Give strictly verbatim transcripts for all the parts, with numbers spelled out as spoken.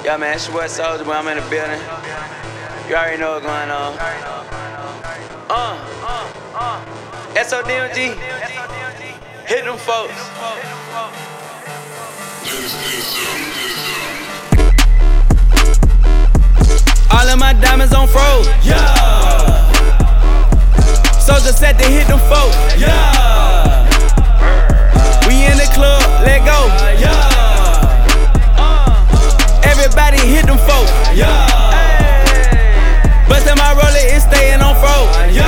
Yeah, man, it's your boy Soldier, but I'm in the building. You already know what's going on. Uh, uh, uh. S O D M G. Hit them folks. All of my diamonds on froze. Yeah. Soldier set to hit them folks. Yeah. We in the club, let go. Yeah. Everybody hit them folks. Yeah. Bustin' my roller, it's staying on froze. Yeah.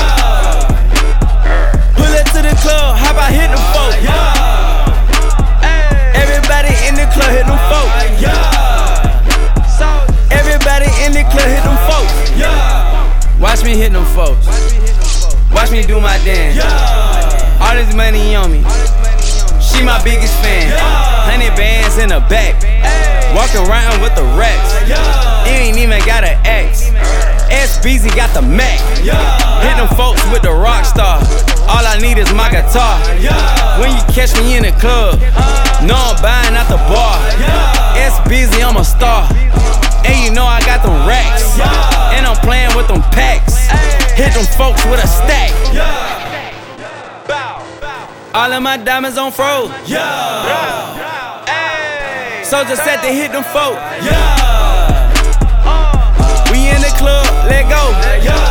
Pull up to the club, how about hit them folks? Yeah. Everybody in the club hit them folks. Yeah. Everybody in the club hit them folks. Yeah. Watch me hit them folks. Watch me do my dance. Yeah. All this money on me. She my biggest fan. Hundred bands in the back. Walking around with the racks. You ain't even got an X. S B Z got the Mac. Hit them folks with the rock star. All I need is my guitar. When you catch me in the club, know I'm buying out the bar. S B Z, I'm a star. And you know I got them racks. And I'm playing with them packs. Hit them folks with a stack. All of my diamonds on froze. Yeah. Soldier set to hit them folks. Yeah. We in the club, let go. Yeah.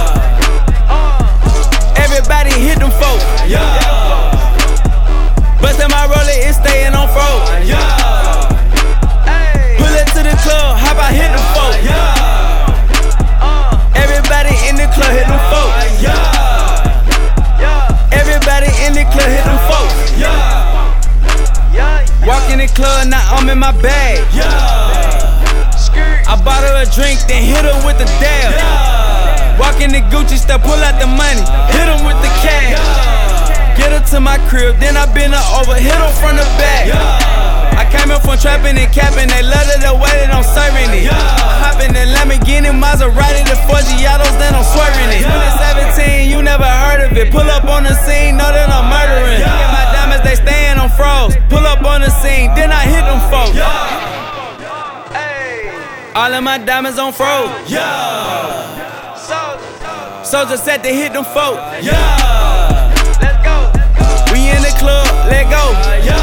Everybody hit them folks. Yeah. Bustin' my roller, it's staying on froze. Yeah. Pull up to the club, how about hit them folks? Yeah. Everybody in the club hit them folks. Yeah. Everybody in the club hit them folks. Yeah. Walk in the club, now I'm in my bag. Yeah. I bought her a drink, then hit her with the dab. Yeah. Walk in the Gucci store, pull out the money, hit him with the cash. Get her to my crib, then I bend her over, hit her from the back. I came up from trapping and capping, they love it the way that I'm serving it. I hop in the Lamborghini, Maserati, the four Giottos, then I'm swerving it. twenty seventeen, you never heard of it. Pull up on the scene, know that I'm murdering. Look at my diamonds, they stayin' on froze. Pull up on the scene, then I hit them folks. All of my diamonds on froze. Yeah. Soldier set to hit them folks. Yeah. We in the club, let go. Yeah.